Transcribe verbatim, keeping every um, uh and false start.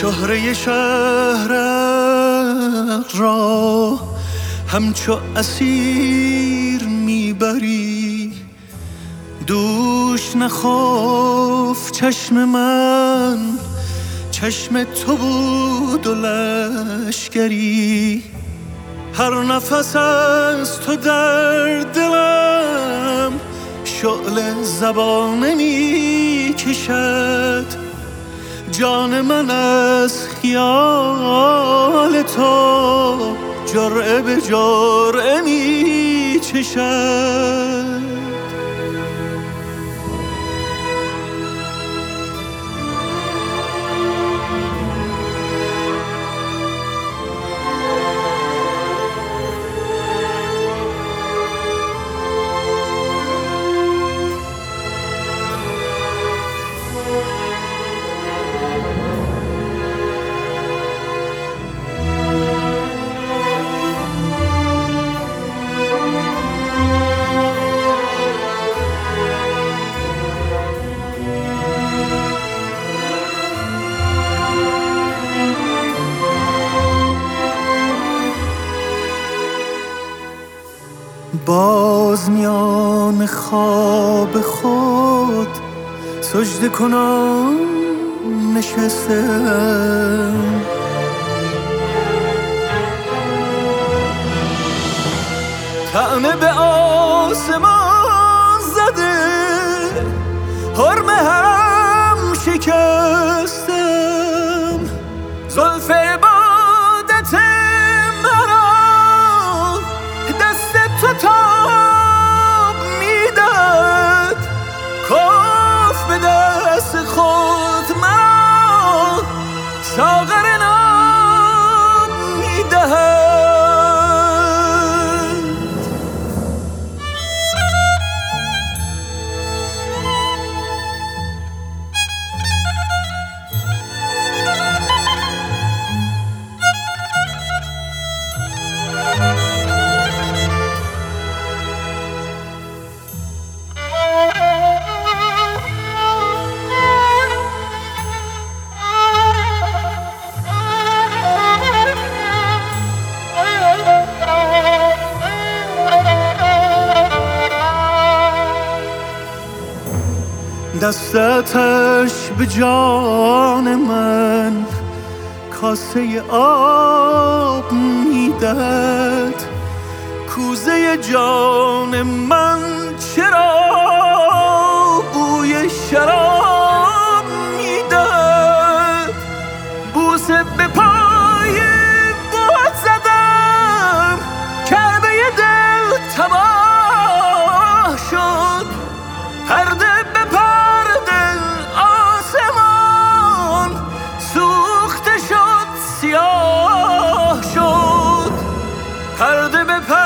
شهره شهرک را همچو اسیر میبری. دوش نخفت چشم من، چشم تو بود و لشکری. هر نفس از تو در دلم شعله زبانه می کشد. جان من از خیال تو جرعه به جرعه می چشد. باز میان خواب خود سجده کنان نشستم. طعنه به آسمان زده، حرم هم شکستم. زلف عبادت مرا دست تو تاب میداد. کاف به دست خود مرا ساغر ناب میدهد. دستش به جان من کاسه آب میداد. کوزه جان من چرا بوی شراب میداد. بوسه به پای بود زدم، کعبه دل تباه شد. پرده به پرده آسمان سوخته شد، سیاه شد. پرده به پرده